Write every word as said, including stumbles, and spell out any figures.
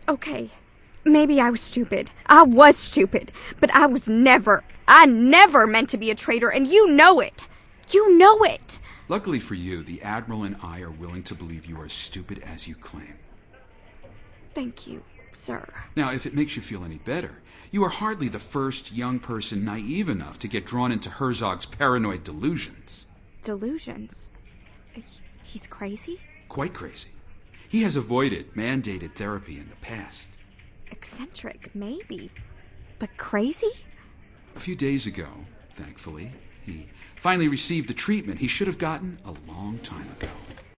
Okay, maybe I was stupid. I was stupid. But I was never, I never meant to be a traitor, and you know it. You know it. Luckily for you, the Admiral and I are willing to believe you are as stupid as you claim. Thank you, sir. Now, if it makes you feel any better, you are hardly the first young person naive enough to get drawn into Herzog's paranoid delusions. Delusions? He's crazy? Quite crazy. He has avoided mandated therapy in the past. Eccentric, maybe. But crazy? A few days ago, thankfully, he finally received the treatment he should have gotten a long time ago.